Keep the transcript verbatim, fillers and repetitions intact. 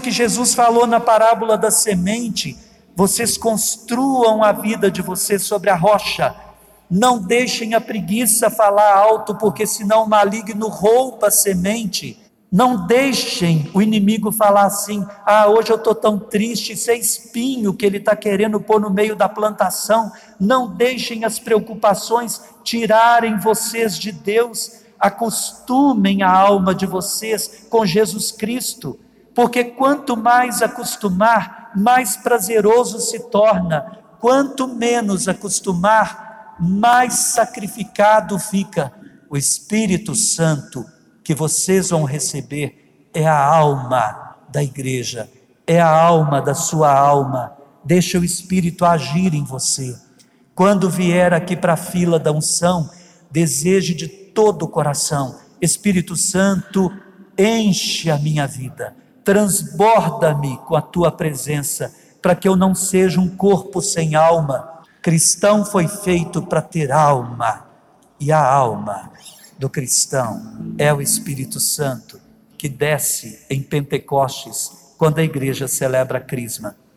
que Jesus falou na parábola da semente: vocês construam a vida de vocês sobre a rocha. Não deixem a preguiça falar alto, porque senão o maligno rouba a semente. Não deixem o inimigo falar assim: ah, hoje eu estou tão triste. Isso é espinho que ele está querendo pôr no meio da plantação. Não deixem as preocupações tirarem vocês de Deus. Acostumem a alma de vocês com Jesus Cristo, porque quanto mais acostumar, mais prazeroso se torna. Quanto menos acostumar, mais sacrificado fica. O Espírito Santo que vocês vão receber é a alma da igreja, é a alma da sua alma. Deixa o Espírito agir em você. Quando vier aqui para a fila da unção, deseje de todo o coração: Espírito Santo, enche a minha vida, transborda-me com a tua presença, para que eu não seja um corpo sem alma. Cristão foi feito para ter alma, e a alma do cristão é o Espírito Santo, que desce em Pentecostes, quando a igreja celebra a Crisma.